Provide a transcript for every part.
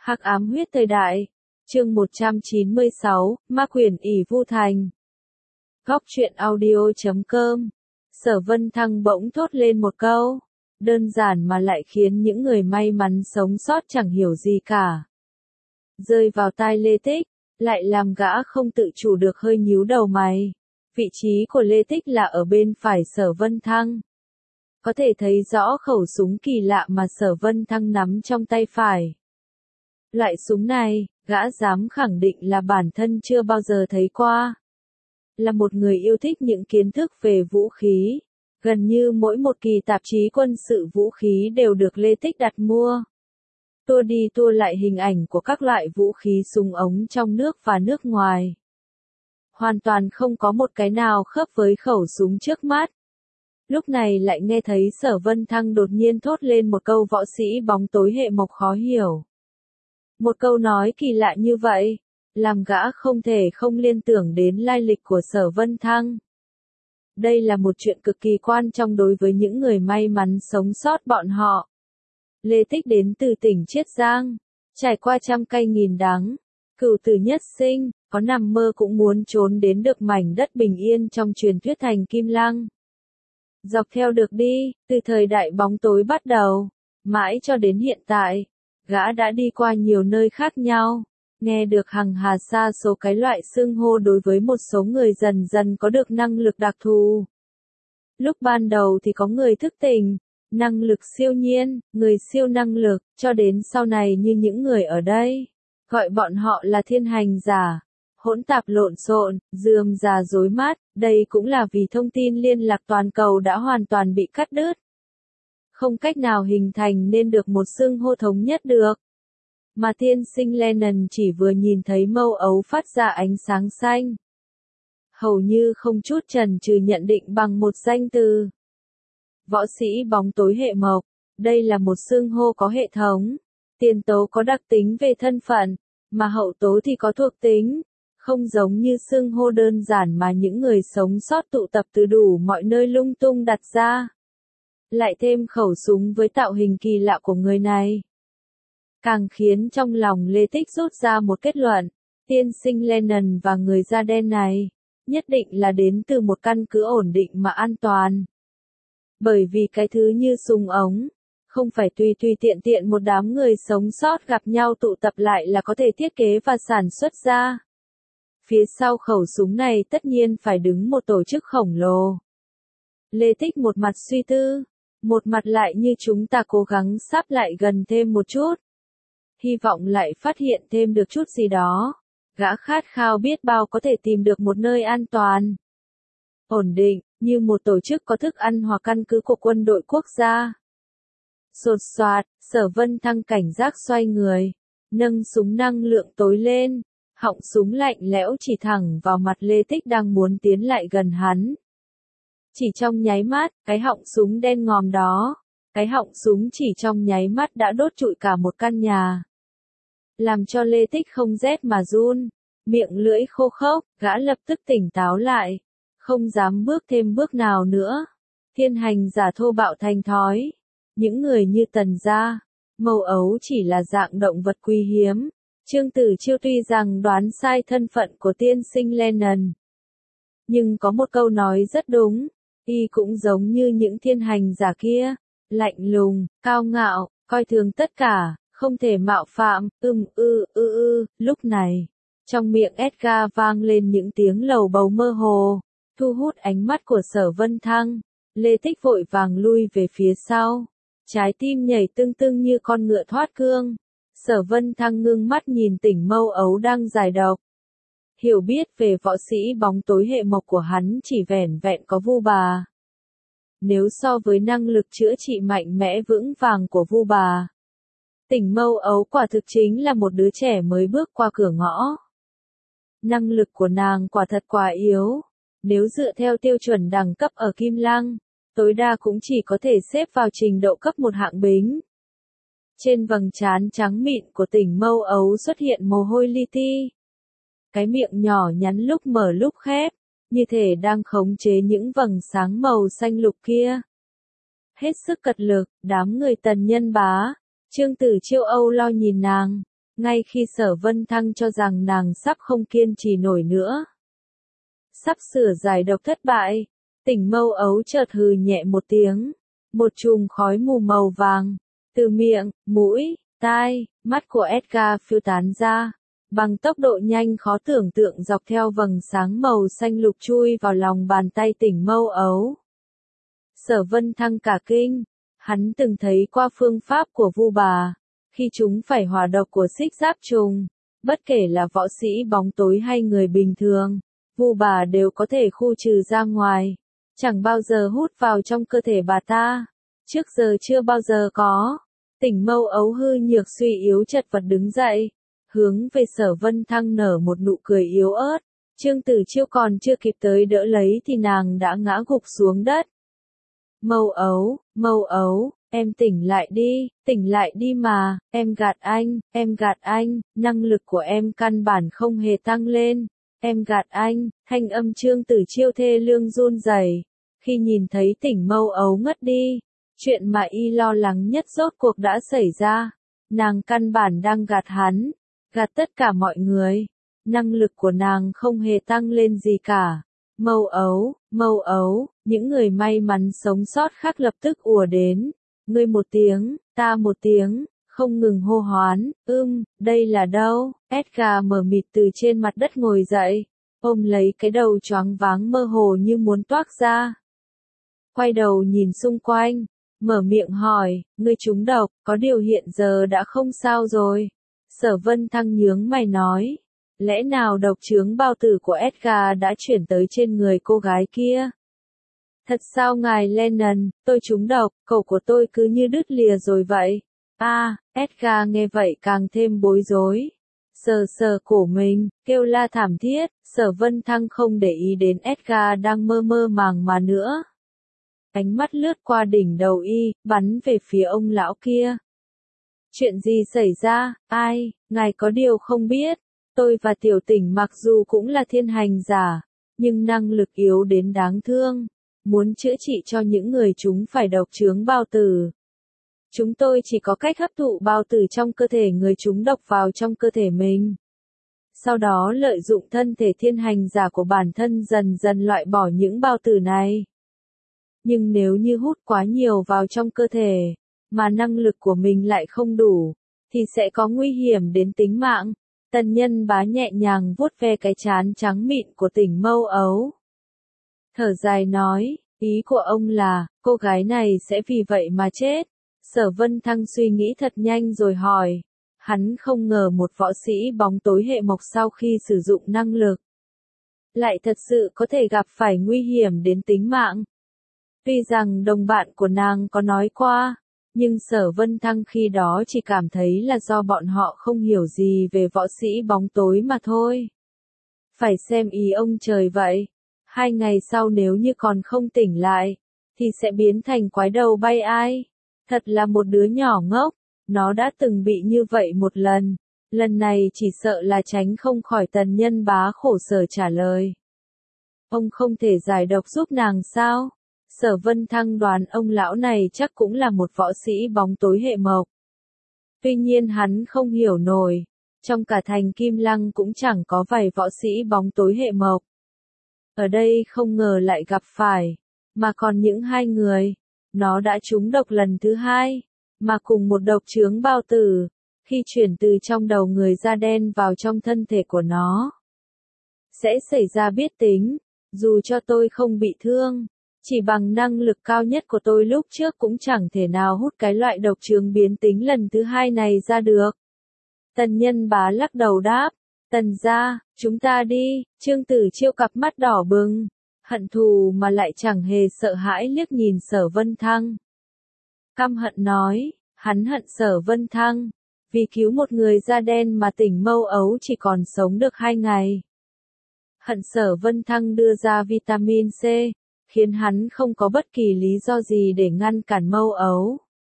Hắc ám huyết thời đại. Chương 196, Ma quyền ỷ Vu Thành. Góc truyện audio.com. Sở Vân Thăng bỗng thốt lên một câu, đơn giản mà lại khiến những người may mắn sống sót chẳng hiểu gì cả. Rơi vào tai Lê Tích, lại làm gã không tự chủ được hơi nhíu đầu mày. Vị trí của Lê Tích là ở bên phải Sở Vân Thăng. Có thể thấy rõ khẩu súng kỳ lạ mà Sở Vân Thăng nắm trong tay phải. Loại súng này, gã dám khẳng định là bản thân chưa bao giờ thấy qua. Là một người yêu thích những kiến thức về vũ khí, gần như mỗi một kỳ tạp chí quân sự vũ khí đều được Lê Tích đặt mua. Tua đi tua lại hình ảnh của các loại vũ khí súng ống trong nước và nước ngoài. Hoàn toàn không có một cái nào khớp với khẩu súng trước mắt. Lúc này lại nghe thấy Sở Vân Thăng đột nhiên thốt lên một câu võ sĩ bóng tối hệ mộc khó hiểu. Một câu nói kỳ lạ như vậy, làm gã không thể không liên tưởng đến lai lịch của Sở Vân Thăng. Đây là một chuyện cực kỳ quan trọng đối với những người may mắn sống sót bọn họ. Lê Tích đến từ tỉnh Chiết Giang, trải qua trăm cay nghìn đắng, cửu tử nhất sinh, có nằm mơ cũng muốn trốn đến được mảnh đất bình yên trong truyền thuyết thành Kim Lăng. Dọc theo được đi, từ thời đại bóng tối bắt đầu, mãi cho đến hiện tại, gã đã đi qua nhiều nơi khác nhau, nghe được hằng hà sa số cái loại xưng hô đối với một số người dần dần có được năng lực đặc thù. Lúc ban đầu thì có người thức tỉnh, năng lực siêu nhiên, người siêu năng lực, cho đến sau này như những người ở đây, gọi bọn họ là thiên hành giả, hỗn tạp lộn xộn, rườm rà rối mát, đây cũng là vì thông tin liên lạc toàn cầu đã hoàn toàn bị cắt đứt. Không cách nào hình thành nên được một xưng hô thống nhất được. Mà tiên sinh Lennon chỉ vừa nhìn thấy mâu ấu phát ra ánh sáng xanh. Hầu như không chút chần chừ nhận định bằng một danh từ. Võ sĩ bóng tối hệ mộc, đây là một xưng hô có hệ thống. Tiền tố có đặc tính về thân phận, mà hậu tố thì có thuộc tính. Không giống như xưng hô đơn giản mà những người sống sót tụ tập từ đủ mọi nơi lung tung đặt ra. Lại thêm khẩu súng với tạo hình kỳ lạ của người này. Càng khiến trong lòng Lê Tích rút ra một kết luận, tiên sinh Lennon và người da đen này, nhất định là đến từ một căn cứ ổn định mà an toàn. Bởi vì cái thứ như súng ống, không phải tùy tiện tiện một đám người sống sót gặp nhau tụ tập lại là có thể thiết kế và sản xuất ra. Phía sau khẩu súng này tất nhiên phải đứng một tổ chức khổng lồ. Lê Tích một mặt suy tư, một mặt lại như chúng ta cố gắng sáp lại gần thêm một chút. Hy vọng lại phát hiện thêm được chút gì đó. Gã khát khao biết bao có thể tìm được một nơi an toàn, ổn định, như một tổ chức có thức ăn hoặc căn cứ của quân đội quốc gia. Sột soạt, Sở Vân Thăng cảnh giác xoay người, nâng súng năng lượng tối lên, họng súng lạnh lẽo chỉ thẳng vào mặt Lê Tích đang muốn tiến lại gần hắn. Chỉ trong nháy mắt, cái họng súng đen ngòm đó, cái họng súng chỉ trong nháy mắt đã đốt trụi cả một căn nhà. Làm cho Lê Tích không rét mà run, miệng lưỡi khô khốc, gã lập tức tỉnh táo lại, không dám bước thêm bước nào nữa. Thiên hành giả thô bạo thành thói, những người như Tần gia, mâu ấu chỉ là dạng động vật quý hiếm. Trương Tử Chiêu tuy rằng đoán sai thân phận của tiên sinh Lennon, nhưng có một câu nói rất đúng, y cũng giống như những thiên hành giả kia, lạnh lùng, cao ngạo, coi thường tất cả, không thể mạo phạm, lúc này, trong miệng Edgar vang lên những tiếng lầu bầu mơ hồ, thu hút ánh mắt của Sở Vân Thăng. Lê Tích vội vàng lui về phía sau, trái tim nhảy tưng tưng như con ngựa thoát cương. Sở Vân Thăng ngưng mắt nhìn tỉnh mâu ấu đang giải độc. Hiểu biết về võ sĩ bóng tối hệ mộc của hắn chỉ vẻn vẹn có Vu Bà. Nếu so với năng lực chữa trị mạnh mẽ vững vàng của Vu Bà, tỉnh mâu ấu quả thực chính là một đứa trẻ mới bước qua cửa ngõ. Năng lực của nàng quả thật quá yếu. Nếu dựa theo tiêu chuẩn đẳng cấp ở Kim Lăng, tối đa cũng chỉ có thể xếp vào trình độ cấp 1 hạng bính. Trên vầng trán trắng mịn của tỉnh mâu ấu xuất hiện mồ hôi li ti. Cái miệng nhỏ nhắn lúc mở lúc khép, như thể đang khống chế những vầng sáng màu xanh lục kia. Hết sức cật lực, đám người Tần Nhân Bá, Trương Tử Chiêu âu lo nhìn nàng, ngay khi Sở Vân Thăng cho rằng nàng sắp không kiên trì nổi nữa. Sắp sửa giải độc thất bại, Tỉnh Mâu Ấu chợt hừ nhẹ một tiếng, một chùm khói mù màu vàng, từ miệng, mũi, tai, mắt của Edgar phiêu tán ra, bằng tốc độ nhanh khó tưởng tượng dọc theo vầng sáng màu xanh lục chui vào lòng bàn tay Tỉnh Mâu Ấu. Sở Vân Thăng cả kinh, hắn từng thấy qua phương pháp của Vu Bà, khi chúng phải hỏa độc của xích giáp trùng, bất kể là võ sĩ bóng tối hay người bình thường, Vu Bà đều có thể khu trừ ra ngoài, chẳng bao giờ hút vào trong cơ thể bà ta, trước giờ chưa bao giờ có. Tỉnh Mâu Ấu hư nhược suy yếu chật vật đứng dậy, hướng về Sở Vân Thăng nở một nụ cười yếu ớt, Trương Tử Chiêu còn chưa kịp tới đỡ lấy thì nàng đã ngã gục xuống đất. Mâu Ấu, em tỉnh lại đi mà, em gạt anh, năng lực của em căn bản không hề tăng lên, em gạt anh, thanh âm Trương Tử Chiêu thê lương run rẩy, khi nhìn thấy Tỉnh Mâu Ấu ngất đi, chuyện mà y lo lắng nhất rốt cuộc đã xảy ra, nàng căn bản đang gạt hắn, gạt tất cả mọi người, năng lực của nàng không hề tăng lên gì cả. Mâu Ấu, những người may mắn sống sót khác lập tức ùa đến, ngươi một tiếng, ta một tiếng, không ngừng hô hoán, đây là đâu? Edgar mờ mịt từ trên mặt đất ngồi dậy, ôm lấy cái đầu choáng váng mơ hồ như muốn toác ra. Quay đầu nhìn xung quanh, mở miệng hỏi, ngươi trúng độc, có điều hiện giờ đã không sao rồi. Sở Vân Thăng nhướng mày nói, lẽ nào độc chướng bao tử của Edgar đã chuyển tới trên người cô gái kia? Thật sao ngài Lennon, tôi trúng độc, cổ của tôi cứ như đứt lìa rồi vậy. Edgar nghe vậy càng thêm bối rối. Sờ cổ mình, kêu la thảm thiết, Sở Vân Thăng không để ý đến Edgar đang mơ mơ màng mà nữa. Ánh mắt lướt qua đỉnh đầu y, bắn về phía ông lão kia. Chuyện gì xảy ra, ngài có điều không biết, tôi và Tiểu Tỉnh mặc dù cũng là thiên hành giả, nhưng năng lực yếu đến đáng thương, muốn chữa trị cho những người chúng phải độc chướng bao tử. Chúng tôi chỉ có cách hấp thụ bao tử trong cơ thể người chúng độc vào trong cơ thể mình. Sau đó lợi dụng thân thể thiên hành giả của bản thân dần dần loại bỏ những bao tử này. Nhưng nếu như hút quá nhiều vào trong cơ thể, mà năng lực của mình lại không đủ, thì sẽ có nguy hiểm đến tính mạng. Tần Nhân Bá nhẹ nhàng vuốt ve cái trán trắng mịn của Tỉnh Mâu Ấu. Thở dài nói, ý của ông là, cô gái này sẽ vì vậy mà chết. Sở Vân Thăng suy nghĩ thật nhanh rồi hỏi. Hắn không ngờ một võ sĩ bóng tối hệ mộc sau khi sử dụng năng lực, lại thật sự có thể gặp phải nguy hiểm đến tính mạng. Tuy rằng đồng bạn của nàng có nói qua, nhưng Sở Vân Thăng khi đó chỉ cảm thấy là do bọn họ không hiểu gì về võ sĩ bóng tối mà thôi. Phải xem ý ông trời vậy. 2 ngày sau nếu như còn không tỉnh lại, thì sẽ biến thành quái đầu bay ai. Thật là một đứa nhỏ ngốc, nó đã từng bị như vậy một lần. Lần này chỉ sợ là tránh không khỏi. Tần Nhân Bá khổ sở trả lời. Ông không thể giải độc giúp nàng sao? Sở Vân Thăng đoán ông lão này chắc cũng là một võ sĩ bóng tối hệ mộc. Tuy nhiên hắn không hiểu nổi, trong cả thành Kim Lăng cũng chẳng có vài võ sĩ bóng tối hệ mộc. Ở đây không ngờ lại gặp phải, mà còn những 2 người, nó đã trúng độc lần thứ 2, mà cùng một độc chướng bao tử, khi chuyển từ trong đầu người da đen vào trong thân thể của nó. Sẽ xảy ra biết tính, dù cho tôi không bị thương. Chỉ bằng năng lực cao nhất của tôi lúc trước cũng chẳng thể nào hút cái loại độc chướng biến tính lần thứ 2 này ra được. Tần Nhân Bá lắc đầu đáp, Tần gia, chúng ta đi. Trương Tử Chiêu cặp mắt đỏ bừng, hận thù mà lại chẳng hề sợ hãi liếc nhìn Sở Vân Thăng. Căm hận nói, hắn hận Sở Vân Thăng, vì cứu một người da đen mà Tỉnh Mâu Ấu chỉ còn sống được 2 ngày. Hận Sở Vân Thăng đưa ra vitamin C, khiến hắn không có bất kỳ lý do gì để ngăn cản Mâu Ấu.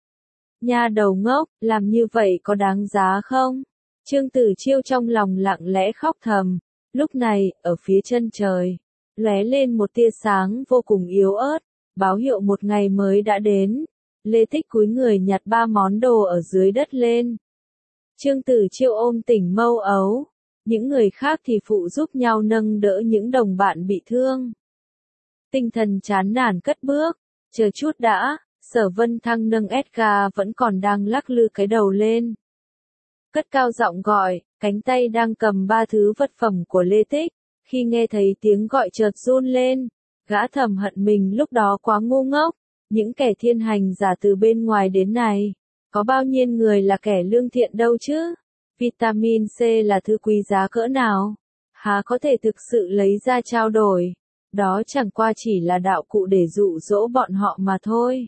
Nha đầu ngốc, làm như vậy có đáng giá không? Trương Tử Chiêu trong lòng lặng lẽ khóc thầm. Lúc này, ở phía chân trời, lóe lên một tia sáng vô cùng yếu ớt, báo hiệu một ngày mới đã đến. Lê Thích cúi người nhặt 3 món đồ ở dưới đất lên. Trương Tử Chiêu ôm tỉnh Mâu Ấu, những người khác thì phụ giúp nhau nâng đỡ những đồng bạn bị thương. Tinh thần chán nản cất bước, chờ chút đã, Sở Vân Thăng nâng Edgar vẫn còn đang lắc lư cái đầu lên. Cất cao giọng gọi, cánh tay đang cầm 3 thứ vật phẩm của Lê Tích, khi nghe thấy tiếng gọi chợt run lên, gã thầm hận mình lúc đó quá ngu ngốc, những kẻ thiên hành giả từ bên ngoài đến này, có bao nhiêu người là kẻ lương thiện đâu chứ, vitamin C là thứ quý giá cỡ nào, há có thể thực sự lấy ra trao đổi, đó chẳng qua chỉ là đạo cụ để dụ dỗ bọn họ mà thôi.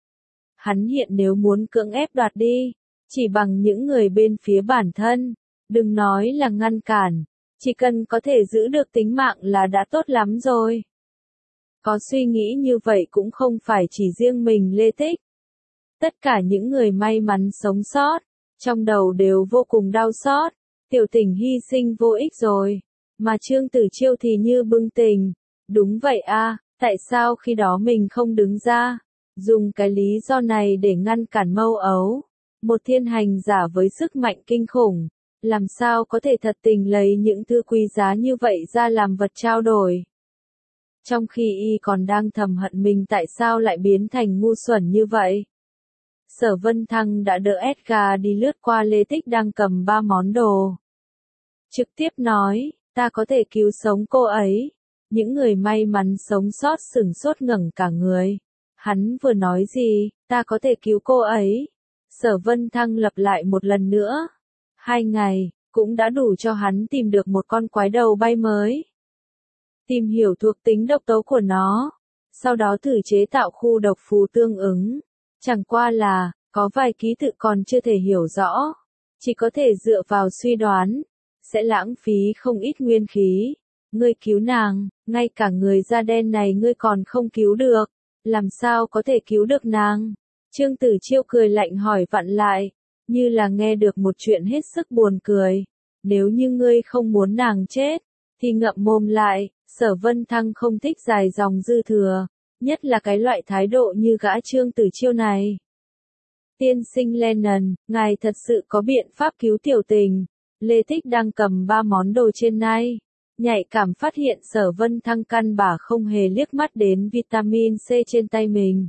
Hắn hiện nếu muốn cưỡng ép đoạt đi, chỉ bằng những người bên phía bản thân, đừng nói là ngăn cản, chỉ cần có thể giữ được tính mạng là đã tốt lắm rồi. Có suy nghĩ như vậy cũng không phải chỉ riêng mình Lê Tích. Tất cả những người may mắn sống sót, trong đầu đều vô cùng đau xót, Tiểu Tình hy sinh vô ích rồi, mà Trương Tử Chiêu thì như bừng tỉnh, đúng vậy a, tại sao khi đó mình không đứng ra, dùng cái lý do này để ngăn cản Mâu Ấu, một thiên hành giả với sức mạnh kinh khủng, làm sao có thể thật tình lấy những thứ quý giá như vậy ra làm vật trao đổi. Trong khi y còn đang thầm hận mình tại sao lại biến thành ngu xuẩn như vậy. Sở Vân Thăng đã đỡ Edgar đi lướt qua Lê Tích đang cầm 3 món đồ. Trực tiếp nói, ta có thể cứu sống cô ấy. Những người may mắn sống sót sửng sốt ngẩng cả người. Hắn vừa nói gì, ta có thể cứu cô ấy. Sở Vân Thăng lặp lại một lần nữa. 2 ngày, cũng đã đủ cho hắn tìm được một con quái đầu bay mới. Tìm hiểu thuộc tính độc tố của nó. Sau đó thử chế tạo khu độc phù tương ứng. Chẳng qua là, có vài ký tự còn chưa thể hiểu rõ. Chỉ có thể dựa vào suy đoán. Sẽ lãng phí không ít nguyên khí. Ngươi cứu nàng, ngay cả người da đen này ngươi còn không cứu được. Làm sao có thể cứu được nàng? Trương Tử Chiêu cười lạnh hỏi vặn lại. Như là nghe được một chuyện hết sức buồn cười. Nếu như ngươi không muốn nàng chết, thì ngậm mồm lại. Sở Vân Thăng không thích dài dòng dư thừa. Nhất là cái loại thái độ như gã Trương Tử Chiêu này. Tiên sinh Lennon, ngài thật sự có biện pháp cứu Tiểu Tình. Lê Tích đang cầm 3 món đồ trên tay. Nhạy cảm phát hiện Sở Vân Thăng căn bản không hề liếc mắt đến vitamin C trên tay mình.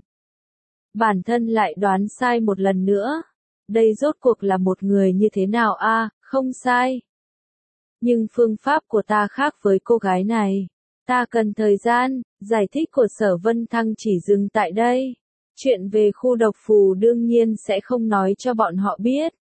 Bản thân lại đoán sai một lần nữa. Đây rốt cuộc là một người như thế nào a? Không sai. Nhưng phương pháp của ta khác với cô gái này. Ta cần thời gian, giải thích của Sở Vân Thăng chỉ dừng tại đây. Chuyện về khu độc phù đương nhiên sẽ không nói cho bọn họ biết.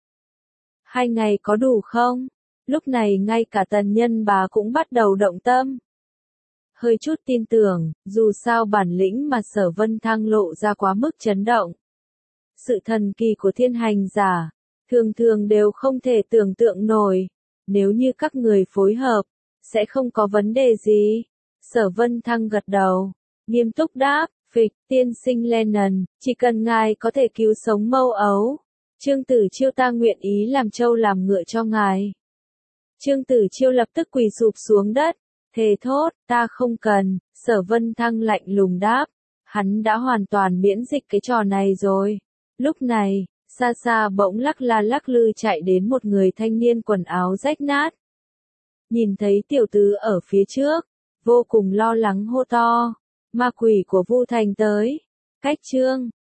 2 ngày có đủ không? Lúc này ngay cả Tần Nhân bà cũng bắt đầu động tâm. Hơi chút tin tưởng, dù sao bản lĩnh mà Sở Vân Thăng lộ ra quá mức chấn động. Sự thần kỳ của thiên hành giả, thường thường đều không thể tưởng tượng nổi. Nếu như các người phối hợp, sẽ không có vấn đề gì. Sở Vân Thăng gật đầu, nghiêm túc đáp, phịch, tiên sinh Lennon, chỉ cần ngài có thể cứu sống Mâu Ấu. Trương Tử Chiêu ta nguyện ý làm trâu làm ngựa cho ngài. Trương Tử Chiêu lập tức quỳ sụp xuống đất, thề thốt, ta không cần, Sở Vân Thăng lạnh lùng đáp, hắn đã hoàn toàn miễn dịch cái trò này rồi. Lúc này, xa xa bỗng lắc la lắc lư chạy đến một người thanh niên quần áo rách nát. Nhìn thấy tiểu tứ ở phía trước, vô cùng lo lắng hô to, ma quỷ của Vu Thành tới. Cách Trương